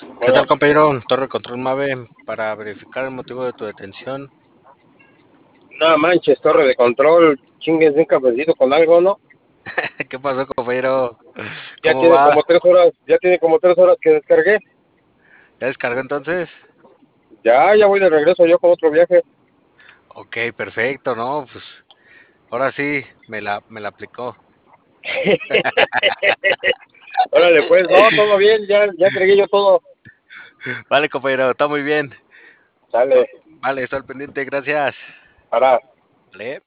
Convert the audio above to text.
¿Qué tal, Bueno, compañero? Torre Control Mave, para verificar el motivo de tu detención. no manches, torre de control, chingues un cafecito con algo, ¿no? ¿Qué pasó, compañero? Ya ¿Cómo tiene va? como 3 horas, ya tiene como 3 horas que descargué. ¿Ya descargó entonces? Ya voy de regreso yo con otro viaje. Ok, perfecto, ¿no? Pues ahora sí, me la aplicó. Órale, pues, no, todo bien, ya entregué yo todo. Vale, compañero, está muy bien. Sale, Vale, estoy al pendiente, gracias. para. Vale.